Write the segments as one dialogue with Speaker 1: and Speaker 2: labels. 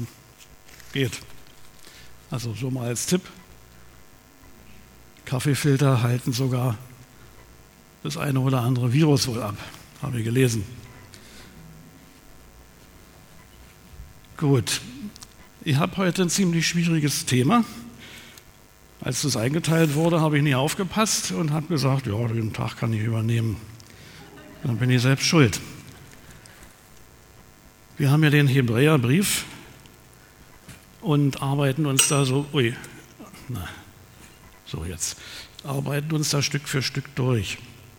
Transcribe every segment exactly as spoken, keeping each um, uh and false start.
Speaker 1: geht. Also so mal als Tipp. Kaffeefilter halten sogar das eine oder andere Virus wohl ab, habe ich gelesen. Gut, ich habe heute ein ziemlich schwieriges Thema. Als das eingeteilt wurde, habe ich nie aufgepasst und habe gesagt, ja, den Tag kann ich übernehmen. Dann bin ich selbst schuld. Wir haben ja den Hebräerbrief und arbeiten uns da so, ui, na, so jetzt, arbeiten uns da Stück für Stück durch.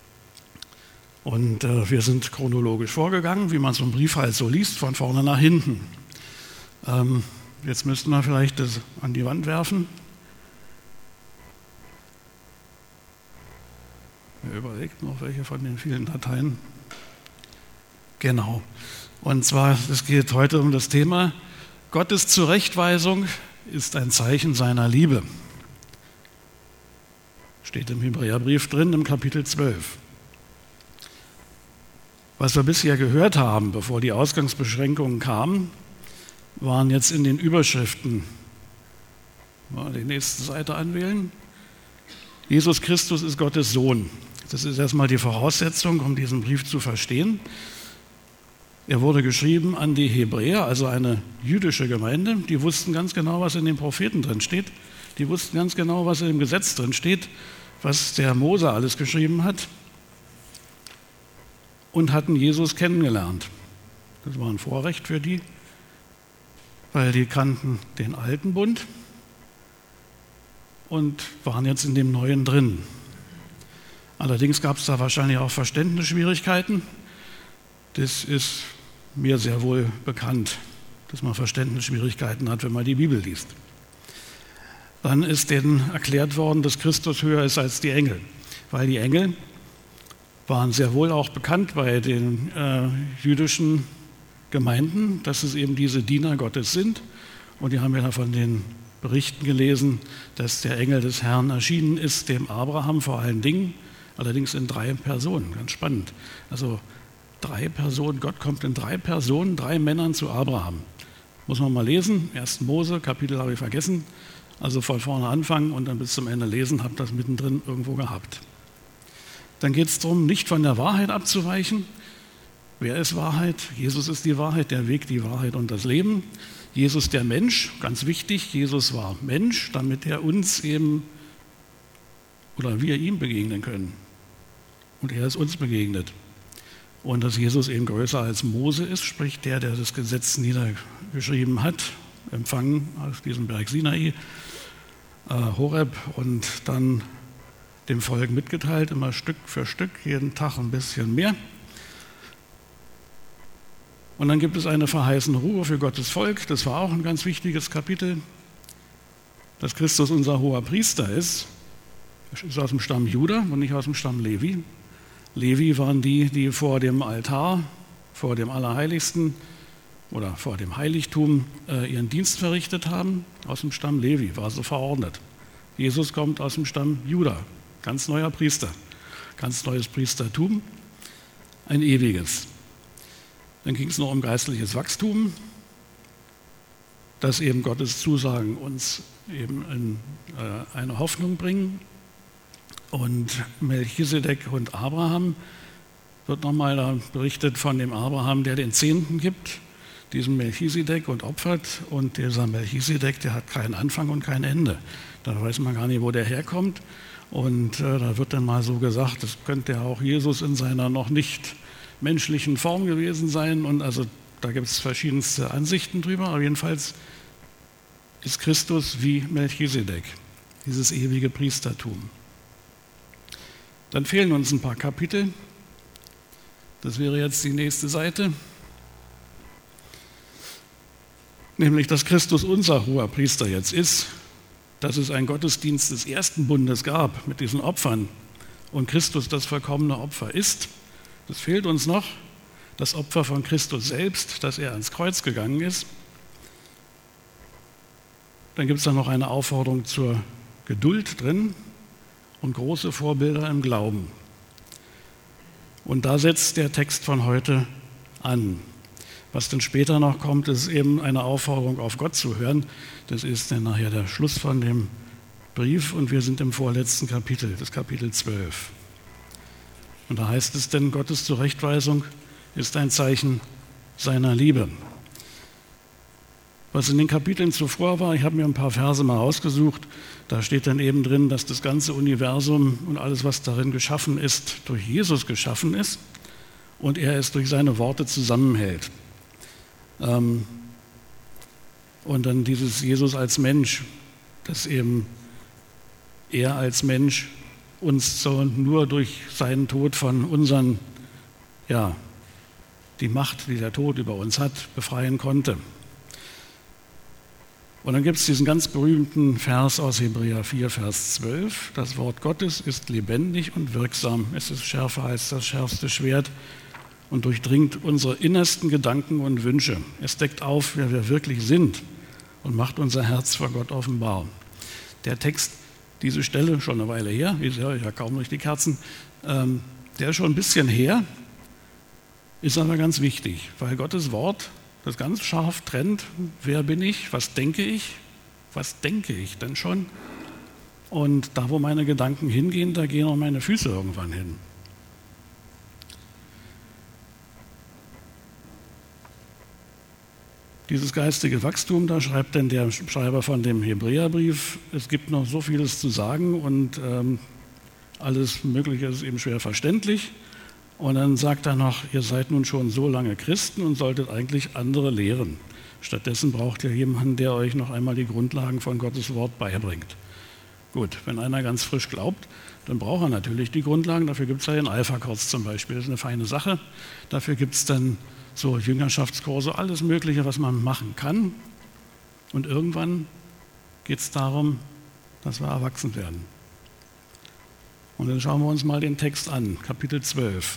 Speaker 1: Und äh, wir sind chronologisch vorgegangen, wie man so einen Brief halt so liest, von vorne nach hinten. Ähm, jetzt müssten wir vielleicht das an die Wand werfen. Wer überlegt noch, welche von den vielen Dateien? Genau. Und zwar, es geht heute um das Thema, Gottes Zurechtweisung ist ein Zeichen seiner Liebe. Steht im Hebräerbrief drin, im Kapitel zwölf. Was wir bisher gehört haben, bevor die Ausgangsbeschränkungen kamen, waren jetzt in den Überschriften, mal die nächste Seite anwählen, Jesus Christus ist Gottes Sohn. Das ist erstmal die Voraussetzung, um diesen Brief zu verstehen. Er wurde geschrieben an die Hebräer, also eine jüdische Gemeinde. Die wussten ganz genau, was in den Propheten drin steht. Die wussten ganz genau, was im Gesetz drin steht, was der Mose alles geschrieben hat. Und hatten Jesus kennengelernt. Das war ein Vorrecht für die, weil die kannten den alten Bund und waren jetzt in dem neuen drin. Allerdings gab es da wahrscheinlich auch Verständnisschwierigkeiten. Das ist mir sehr wohl bekannt, dass man Verständnisschwierigkeiten hat, wenn man die Bibel liest. Dann ist denen erklärt worden, dass Christus höher ist als die Engel, weil die Engel waren sehr wohl auch bekannt bei den äh, jüdischen Gemeinden, dass es eben diese Diener Gottes sind. Und die haben ja von den Berichten gelesen, dass der Engel des Herrn erschienen ist, dem Abraham vor allen Dingen, allerdings in drei Personen, ganz spannend. Also drei Personen, Gott kommt in drei Personen, drei Männern zu Abraham. Muss man mal lesen, ersten Mose, Kapitel habe ich vergessen, also von vorne anfangen und dann bis zum Ende lesen, habe das mittendrin irgendwo gehabt. Dann geht es darum, nicht von der Wahrheit abzuweichen. Wer ist Wahrheit? Jesus ist die Wahrheit, der Weg, die Wahrheit und das Leben. Jesus der Mensch, ganz wichtig, Jesus war Mensch, damit er uns eben oder wir ihm begegnen können. Und er ist uns begegnet. Und dass Jesus eben größer als Mose ist, sprich der, der das Gesetz niedergeschrieben hat, empfangen auf diesem Berg Sinai, äh, Horeb und dann dem Volk mitgeteilt, immer Stück für Stück, jeden Tag ein bisschen mehr. Und dann gibt es eine verheißene Ruhe für Gottes Volk, das war auch ein ganz wichtiges Kapitel, dass Christus unser hoher Priester ist. Er ist aus dem Stamm Juda und nicht aus dem Stamm Levi. Levi waren die, die vor dem Altar, vor dem Allerheiligsten oder vor dem Heiligtum äh, ihren Dienst verrichtet haben. Aus dem Stamm Levi war so verordnet. Jesus kommt aus dem Stamm Juda, ganz neuer Priester, ganz neues Priestertum, ein ewiges. Dann ging es noch um geistliches Wachstum, dass eben Gottes Zusagen uns eben in äh, eine Hoffnung bringen. Und Melchisedek und Abraham, wird nochmal da berichtet von dem Abraham, der den Zehnten gibt, diesem Melchisedek und opfert. Und dieser Melchisedek, der hat keinen Anfang und kein Ende. Da weiß man gar nicht, wo der herkommt. Und äh, da wird dann mal so gesagt, das könnte ja auch Jesus in seiner noch nicht menschlichen Form gewesen sein. Und also da gibt es verschiedenste Ansichten drüber. Aber jedenfalls ist Christus wie Melchisedek, dieses ewige Priestertum. Dann fehlen uns ein paar Kapitel. Das wäre jetzt die nächste Seite. Nämlich, dass Christus unser hoher Priester jetzt ist, dass es einen Gottesdienst des ersten Bundes gab mit diesen Opfern und Christus das vollkommene Opfer ist. Das fehlt uns noch, das Opfer von Christus selbst, dass er ans Kreuz gegangen ist. Dann gibt es da noch eine Aufforderung zur Geduld drin und große Vorbilder im Glauben. Und da setzt der Text von heute an. Was dann später noch kommt, ist eben eine Aufforderung, auf Gott zu hören. Das ist dann nachher der Schluss von dem Brief und wir sind im vorletzten Kapitel, das Kapitel zwölf. Und da heißt es denn, Gottes Zurechtweisung ist ein Zeichen seiner Liebe. Was in den Kapiteln zuvor war, ich habe mir ein paar Verse mal rausgesucht, da steht dann eben drin, dass das ganze Universum und alles, was darin geschaffen ist, durch Jesus geschaffen ist und er es durch seine Worte zusammenhält. Ähm, und dann dieses Jesus als Mensch, dass eben er als Mensch uns so nur durch seinen Tod von unseren, ja, die Macht, die der Tod über uns hat, befreien konnte. Und dann gibt es diesen ganz berühmten Vers aus Hebräer vier, Vers zwölf. Das Wort Gottes ist lebendig und wirksam. Es ist schärfer als das schärfste Schwert und durchdringt unsere innersten Gedanken und Wünsche. Es deckt auf, wer wir wirklich sind und macht unser Herz vor Gott offenbar. Der Text, diese Stelle, schon eine Weile her, ich höre ja kaum durch die Kerzen, ähm, der ist schon ein bisschen her, ist aber ganz wichtig, weil Gottes Wort das ganz scharf trennt, wer bin ich, was denke ich, was denke ich denn schon und da, wo meine Gedanken hingehen, da gehen auch meine Füße irgendwann hin. Dieses geistige Wachstum, da schreibt dann der Schreiber von dem Hebräerbrief, es gibt noch so vieles zu sagen und ähm, alles Mögliche ist eben schwer verständlich. Und dann sagt er noch, ihr seid nun schon so lange Christen und solltet eigentlich andere lehren. Stattdessen braucht ihr jemanden, der euch noch einmal die Grundlagen von Gottes Wort beibringt. Gut, wenn einer ganz frisch glaubt, dann braucht er natürlich die Grundlagen. Dafür gibt es ja den Alpha-Kurs zum Beispiel, das ist eine feine Sache. Dafür gibt es dann so Jüngerschaftskurse, alles Mögliche, was man machen kann. Und irgendwann geht es darum, dass wir erwachsen werden. Und dann schauen wir uns mal den Text an, Kapitel zwölf.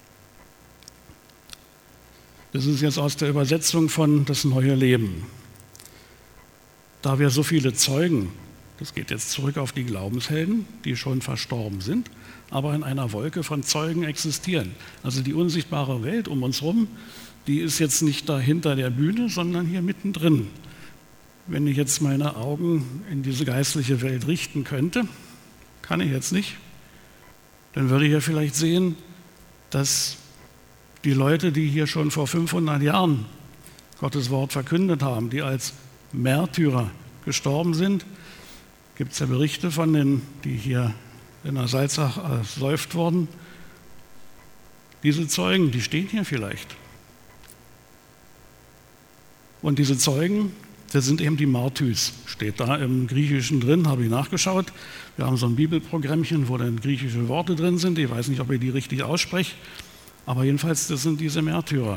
Speaker 1: Das ist jetzt aus der Übersetzung von Das neue Leben. Da wir so viele Zeugen, das geht jetzt zurück auf die Glaubenshelden, die schon verstorben sind, aber in einer Wolke von Zeugen existieren. Also die unsichtbare Welt um uns herum, die ist jetzt nicht da hinter der Bühne, sondern hier mittendrin. Wenn ich jetzt meine Augen in diese geistliche Welt richten könnte, kann ich jetzt nicht, dann würde ich ja vielleicht sehen, dass die Leute, die hier schon vor fünfhundert Jahren Gottes Wort verkündet haben, die als Märtyrer gestorben sind, gibt es ja Berichte von denen, die hier in der Salzach ersäuft wurden. Diese Zeugen, die stehen hier vielleicht. Und diese Zeugen, das sind eben die Martys, steht da im Griechischen drin, habe ich nachgeschaut. Wir haben so ein Bibelprogrammchen, wo dann griechische Worte drin sind. Ich weiß nicht, ob ich die richtig ausspreche, aber jedenfalls, das sind diese Märtyrer.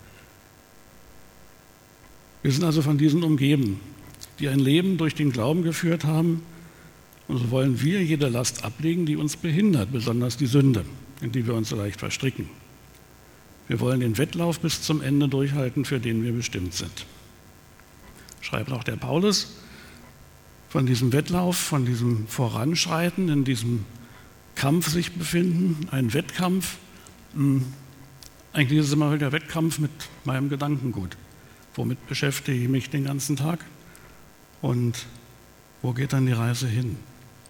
Speaker 1: Wir sind also von diesen umgeben, die ein Leben durch den Glauben geführt haben. Und so wollen wir jede Last ablegen, die uns behindert, besonders die Sünde, in die wir uns so leicht verstricken. Wir wollen den Wettlauf bis zum Ende durchhalten, für den wir bestimmt sind. Schreibt auch der Paulus von diesem Wettlauf, von diesem Voranschreiten, in diesem Kampf sich befinden, ein Wettkampf. Eigentlich ist es immer der Wettkampf mit meinem Gedankengut. Womit beschäftige ich mich den ganzen Tag und wo geht dann die Reise hin?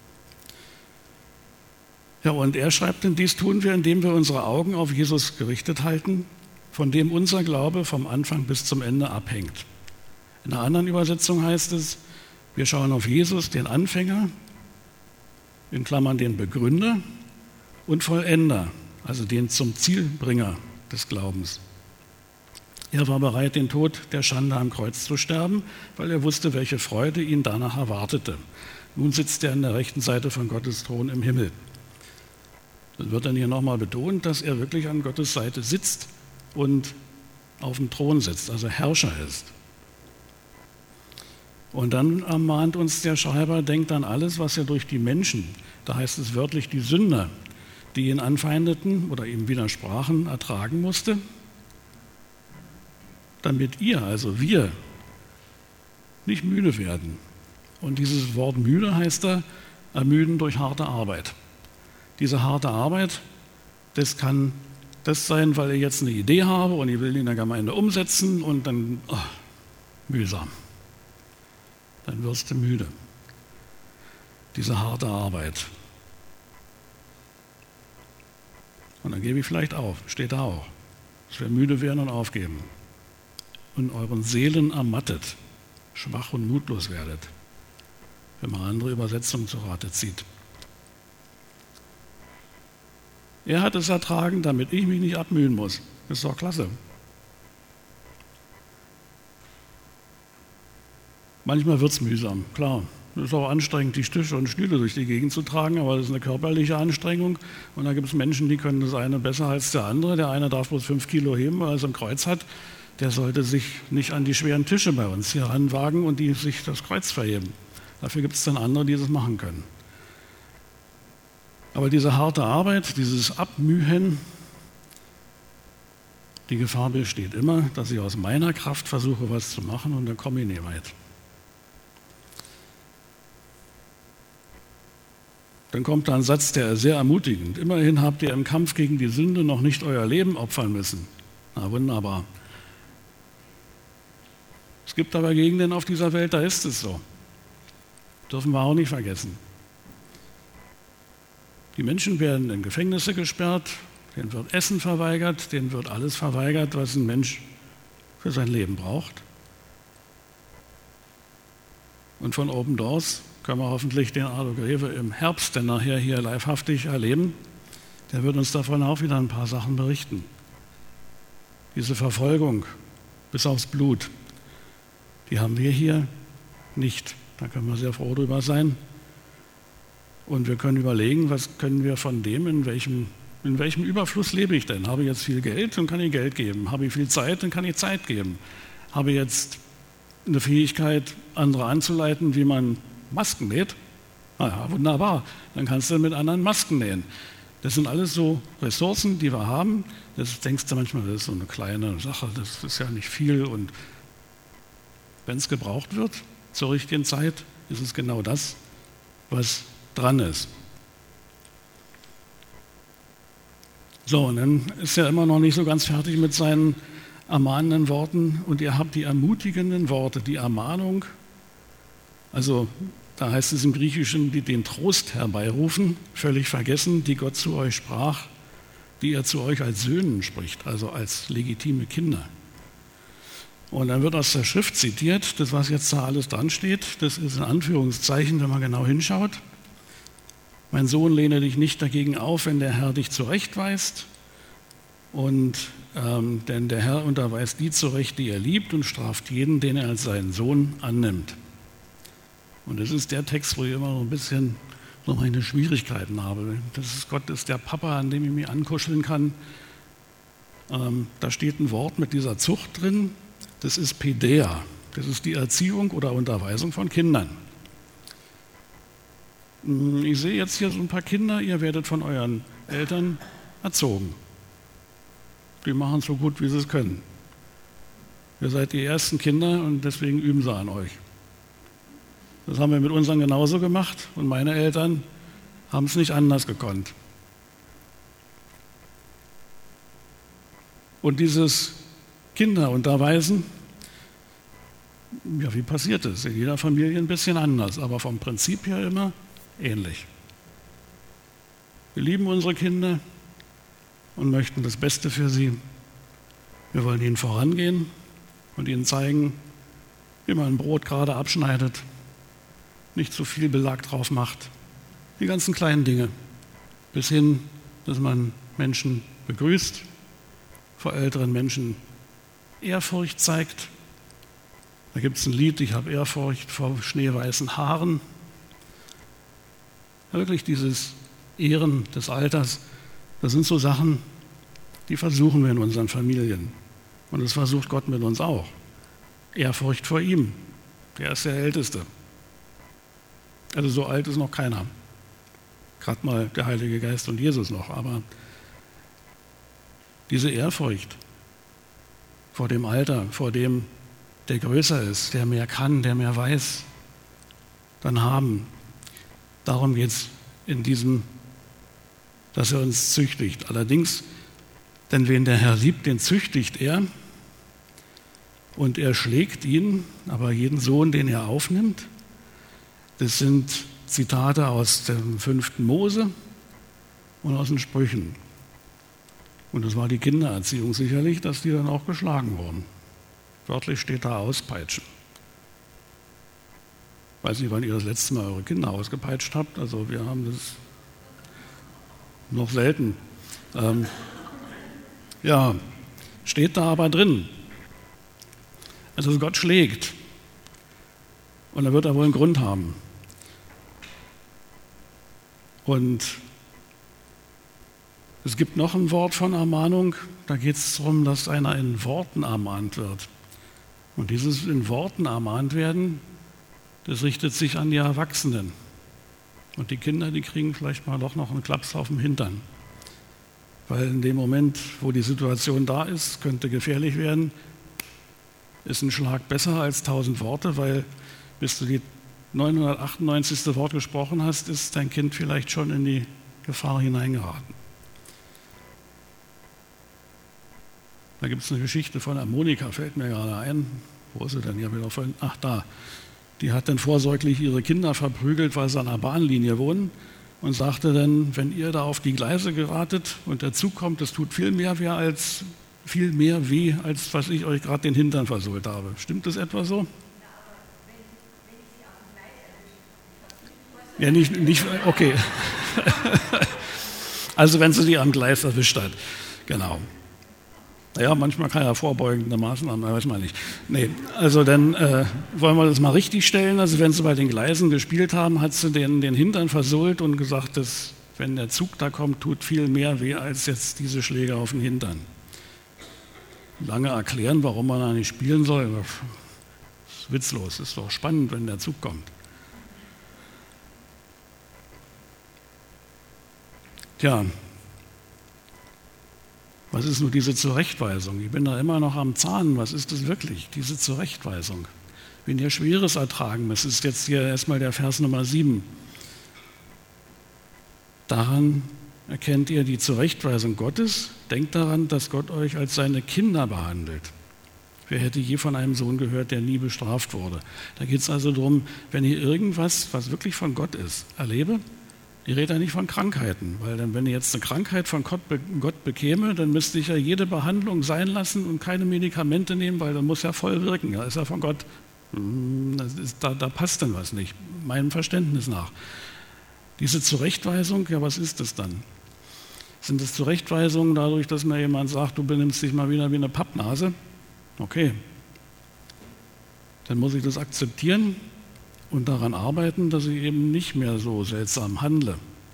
Speaker 1: Ja, und er schreibt, denn dies tun wir, indem wir unsere Augen auf Jesus gerichtet halten, von dem unser Glaube vom Anfang bis zum Ende abhängt. In einer anderen Übersetzung heißt es, wir schauen auf Jesus, den Anfänger, in Klammern den Begründer und Vollender, also den zum Zielbringer des Glaubens. Er war bereit, den Tod der Schande am Kreuz zu sterben, weil er wusste, welche Freude ihn danach erwartete. Nun sitzt er an der rechten Seite von Gottes Thron im Himmel. Dann wird dann hier nochmal betont, dass er wirklich an Gottes Seite sitzt und auf dem Thron sitzt, also Herrscher ist. Und dann ermahnt uns der Schreiber, denkt an alles, was er durch die Menschen, da heißt es wörtlich die Sünder, die ihn anfeindeten oder ihm widersprachen, ertragen musste, damit ihr, also wir, nicht müde werden. Und dieses Wort müde heißt da, ermüden durch harte Arbeit. Diese harte Arbeit, das kann das sein, weil ich jetzt eine Idee habe und ich will die in der Gemeinde umsetzen und dann oh, mühsam. Dann wirst du müde. Diese harte Arbeit. Und dann gebe ich vielleicht auf, steht da auch. Dass wir müde werden und aufgeben. Und euren Seelen ermattet, schwach und mutlos werdet. Wenn man andere Übersetzungen zu Rate zieht. Er hat es ertragen, damit ich mich nicht abmühen muss. Das ist doch klasse. Manchmal wird es mühsam, klar. Es ist auch anstrengend, die Tische und Stühle durch die Gegend zu tragen, aber das ist eine körperliche Anstrengung. Und da gibt es Menschen, die können das eine besser als der andere. Der eine darf bloß fünf Kilo heben, weil er so ein Kreuz hat. Der sollte sich nicht an die schweren Tische bei uns hier ranwagen und die sich das Kreuz verheben. Dafür gibt es dann andere, die das machen können. Aber diese harte Arbeit, dieses Abmühen, die Gefahr besteht immer, dass ich aus meiner Kraft versuche, was zu machen und dann komme ich nicht weit. Dann kommt da ein Satz, der ist sehr ermutigend. Immerhin habt ihr im Kampf gegen die Sünde noch nicht euer Leben opfern müssen. Na wunderbar. Es gibt aber Gegenden auf dieser Welt, da ist es so. Dürfen wir auch nicht vergessen. Die Menschen werden in Gefängnisse gesperrt, denen wird Essen verweigert, denen wird alles verweigert, was ein Mensch für sein Leben braucht. Und von Open Doors können wir hoffentlich den Ardo Greve im Herbst, denn nachher hier livehaftig erleben. Der wird uns davon auch wieder ein paar Sachen berichten. Diese Verfolgung bis aufs Blut, die haben wir hier nicht. Da können wir sehr froh drüber sein. Und wir können überlegen, was können wir von dem, in welchem, in welchem Überfluss lebe ich denn? Habe ich jetzt viel Geld, dann kann ich Geld geben. Habe ich viel Zeit, dann kann ich Zeit geben. Habe ich jetzt eine Fähigkeit, andere anzuleiten, wie man Masken näht? Na ja, wunderbar. Dann kannst du mit anderen Masken nähen. Das sind alles so Ressourcen, die wir haben. Das denkst du manchmal, das ist so eine kleine Sache, das ist ja nicht viel. Und wenn es gebraucht wird, zur richtigen Zeit, ist es genau das, was dran ist. So, und dann ist er immer noch nicht so ganz fertig mit seinen ermahnenden Worten. Und ihr habt die ermutigenden Worte, die Ermahnung, also da heißt es im Griechischen, die den Trost herbeirufen, völlig vergessen, die Gott zu euch sprach, die er zu euch als Söhnen spricht, also als legitime Kinder. Und dann wird aus der Schrift zitiert, das, was jetzt da alles dran steht, das ist in Anführungszeichen, wenn man genau hinschaut. Mein Sohn, lehne dich nicht dagegen auf, wenn der Herr dich zurechtweist. Und, ähm, denn der Herr unterweist die zurecht, die er liebt, und straft jeden, den er als seinen Sohn annimmt. Und das ist der Text, wo ich immer noch ein bisschen so meine Schwierigkeiten habe. Das ist Gott ist der Papa, an dem ich mich ankuscheln kann. Ähm, da steht ein Wort mit dieser Zucht drin. Das ist Pädäa. Das ist die Erziehung oder Unterweisung von Kindern. Ich sehe jetzt hier so ein paar Kinder, ihr werdet von euren Eltern erzogen. Die machen es so gut, wie sie es können. Ihr seid die ersten Kinder und deswegen üben sie an euch. Das haben wir mit unseren genauso gemacht und meine Eltern haben es nicht anders gekonnt. Und dieses Kinderunterweisen, ja, wie passiert es? In jeder Familie ein bisschen anders, aber vom Prinzip her immer ähnlich. Wir lieben unsere Kinder und möchten das Beste für sie. Wir wollen ihnen vorangehen und ihnen zeigen, wie man ein Brot gerade abschneidet, nicht zu viel Belag drauf macht. Die ganzen kleinen Dinge. Bis hin, dass man Menschen begrüßt, vor älteren Menschen Ehrfurcht zeigt. Da gibt es ein Lied, ich habe Ehrfurcht vor schneeweißen Haaren. Ja, wirklich dieses Ehren des Alters, das sind so Sachen, die versuchen wir in unseren Familien. Und das versucht Gott mit uns auch. Ehrfurcht vor ihm, der ist der Älteste. Also so alt ist noch keiner. Gerade mal der Heilige Geist und Jesus noch. Aber diese Ehrfurcht vor dem Alter, vor dem, der größer ist, der mehr kann, der mehr weiß, dann haben. Darum geht es in diesem, dass er uns züchtigt. Allerdings Denn wen der Herr liebt, den züchtigt er und er schlägt ihn, aber jeden Sohn, den er aufnimmt. Das sind Zitate aus dem fünften Mose und aus den Sprüchen. Und das war die Kindererziehung sicherlich, dass die dann auch geschlagen wurden. Wörtlich steht da auspeitschen. Ich weiß nicht, wann ihr das letzte Mal eure Kinder ausgepeitscht habt. Also wir haben das noch selten. Ähm, ja, steht da aber drin. Also Gott schlägt. Und da wird er wohl einen Grund haben. Und es gibt noch ein Wort von Ermahnung. Da geht es darum, dass einer in Worten ermahnt wird. Und dieses in Worten ermahnt werden, das richtet sich an die Erwachsenen. Und die Kinder, die kriegen vielleicht mal doch noch einen Klaps auf den Hintern. Weil in dem Moment, wo die Situation da ist, könnte gefährlich werden, ist ein Schlag besser als tausend Worte, weil bis du die neunhundertachtundneunzigste Wort gesprochen hast, ist dein Kind vielleicht schon in die Gefahr hineingeraten. Da gibt es eine Geschichte von der Monika, fällt mir gerade ein. Wo ist sie denn? Ja, wieder vorhin. Ach, da. Die hat dann vorsorglich ihre Kinder verprügelt, weil sie an der Bahnlinie wohnen und sagte dann, wenn ihr da auf die Gleise geratet und der Zug kommt, das tut viel mehr weh, als, viel mehr weh, als was ich euch gerade den Hintern versohlt habe. Stimmt das etwa so? Ja, nicht, nicht okay. Also wenn sie die am Gleis erwischt hat. Genau. Naja, manchmal kann ja vorbeugende Maßnahmen, weiß man nicht. Nee, also dann äh, wollen wir das mal richtig stellen. Also wenn sie bei den Gleisen gespielt haben, hat sie den, den Hintern versohlt und gesagt, dass wenn der Zug da kommt, tut viel mehr weh als jetzt diese Schläge auf den Hintern. Lange erklären, warum man da nicht spielen soll. Das ist witzlos, ist doch spannend, wenn der Zug kommt. Tja, was ist nur diese Zurechtweisung? Ich bin da immer noch am Zahn. Was ist das wirklich, diese Zurechtweisung? Wenn ihr Schweres ertragen müsst, ist jetzt hier erstmal der Vers Nummer sieben. Daran erkennt ihr die Zurechtweisung Gottes. Denkt daran, dass Gott euch als seine Kinder behandelt. Wer hätte je von einem Sohn gehört, der nie bestraft wurde? Da geht es also darum, wenn ihr irgendwas, was wirklich von Gott ist, erlebe, ich rede ja nicht von Krankheiten, weil dann, wenn ich jetzt eine Krankheit von Gott, Gott bekäme, dann müsste ich ja jede Behandlung sein lassen und keine Medikamente nehmen, weil dann muss ja voll wirken. Ja, ist ja von Gott, das ist, da, da passt dann was nicht, meinem Verständnis nach. Diese Zurechtweisung, ja, was ist das dann? Sind es Zurechtweisungen dadurch, dass mir jemand sagt, du benimmst dich mal wieder wie eine Pappnase? Okay, dann muss ich das akzeptieren und daran arbeiten, dass ich eben nicht mehr so seltsam handle.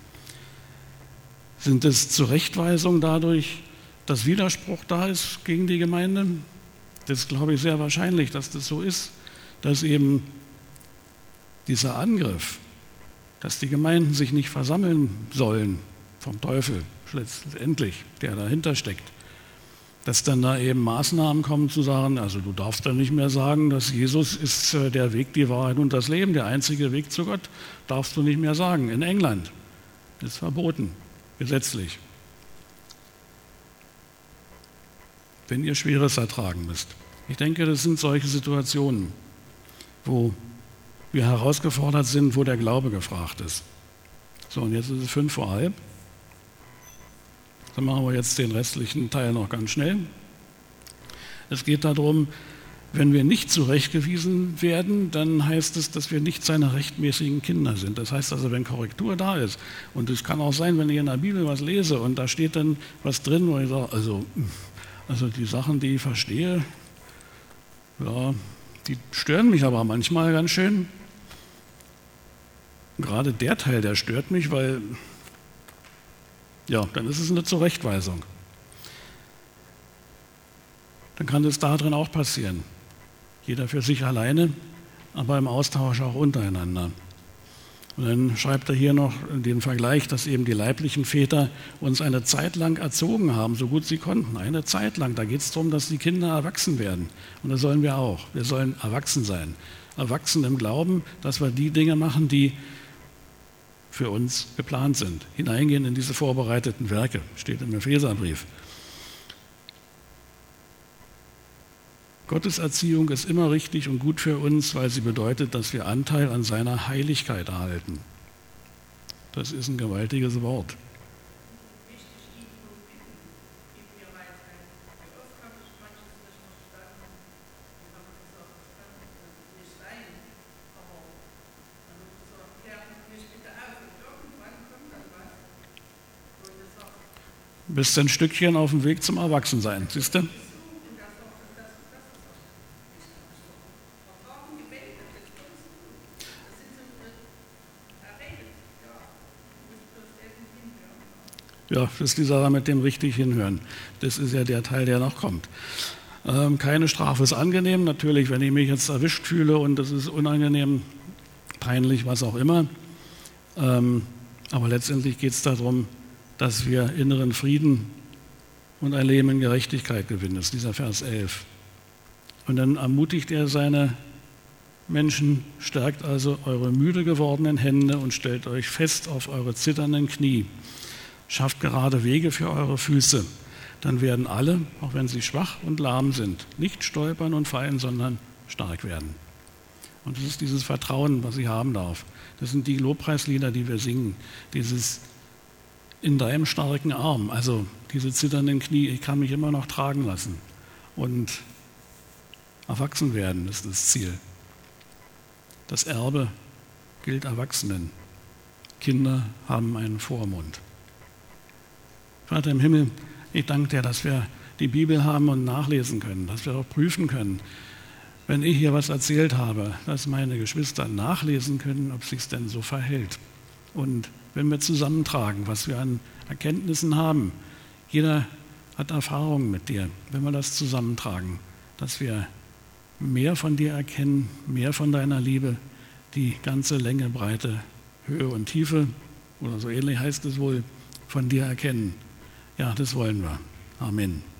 Speaker 1: Sind es Zurechtweisungen dadurch, dass Widerspruch da ist gegen die Gemeinde? Das ist, glaube ich, sehr wahrscheinlich, dass das so ist, dass eben dieser Angriff, dass die Gemeinden sich nicht versammeln sollen vom Teufel, letztendlich, der dahinter steckt, dass dann da eben Maßnahmen kommen zu sagen, also du darfst dann nicht mehr sagen, dass Jesus ist der Weg, die Wahrheit und das Leben, der einzige Weg zu Gott, darfst du nicht mehr sagen. In England ist verboten, gesetzlich. Wenn ihr Schweres ertragen müsst. Ich denke, das sind solche Situationen, wo wir herausgefordert sind, wo der Glaube gefragt ist. So, und jetzt ist es fünf vor halb. Dann machen wir jetzt den restlichen Teil noch ganz schnell. Es geht darum, wenn wir nicht zurechtgewiesen werden, dann heißt es, dass wir nicht seine rechtmäßigen Kinder sind. Das heißt also, wenn Korrektur da ist, und es kann auch sein, wenn ich in der Bibel was lese und da steht dann was drin, wo ich sage, also, also die Sachen, die ich verstehe, ja, die stören mich aber manchmal ganz schön. Gerade der Teil, der stört mich, weil ja, dann ist es eine Zurechtweisung. Dann kann das da drin auch passieren. Jeder für sich alleine, aber im Austausch auch untereinander. Und dann schreibt er hier noch den Vergleich, dass eben die leiblichen Väter uns eine Zeit lang erzogen haben, so gut sie konnten. Eine Zeit lang. Da geht es darum, dass die Kinder erwachsen werden. Und das sollen wir auch. Wir sollen erwachsen sein. Erwachsen im Glauben, dass wir die Dinge machen, die für uns geplant sind. Hineingehen in diese vorbereiteten Werke, steht im Epheserbrief. Gottes Erziehung ist immer richtig und gut für uns, weil sie bedeutet, dass wir Anteil an seiner Heiligkeit erhalten. Das ist ein gewaltiges Wort. Bist ein Stückchen auf dem Weg zum Erwachsensein, siehst du? Ja, das ist die Sache mit dem richtig hinhören. Das ist ja der Teil, der noch kommt. Ähm, keine Strafe ist angenehm. Natürlich, wenn ich mich jetzt erwischt fühle und das ist unangenehm, peinlich, was auch immer. Ähm, aber letztendlich geht es darum, dass wir inneren Frieden und ein Leben in Gerechtigkeit gewinnen. Das ist dieser Vers elf. Und dann ermutigt er seine Menschen, stärkt also eure müde gewordenen Hände und stellt euch fest auf eure zitternden Knie. Schafft gerade Wege für eure Füße. Dann werden alle, auch wenn sie schwach und lahm sind, nicht stolpern und fallen, sondern stark werden. Und das ist dieses Vertrauen, was ich haben darf. Das sind die Lobpreislieder, die wir singen. Dieses in deinem starken Arm, also diese zitternden Knie, ich kann mich immer noch tragen lassen. Und erwachsen werden ist das Ziel. Das Erbe gilt Erwachsenen. Kinder haben einen Vormund. Vater im Himmel, ich danke dir, dass wir die Bibel haben und nachlesen können, dass wir auch prüfen können, wenn ich hier was erzählt habe, dass meine Geschwister nachlesen können, ob es sich denn so verhält. Und wenn wir zusammentragen, was wir an Erkenntnissen haben, jeder hat Erfahrungen mit dir, wenn wir das zusammentragen, dass wir mehr von dir erkennen, mehr von deiner Liebe, die ganze Länge, Breite, Höhe und Tiefe, oder so ähnlich heißt es wohl, von dir erkennen. Ja, das wollen wir. Amen.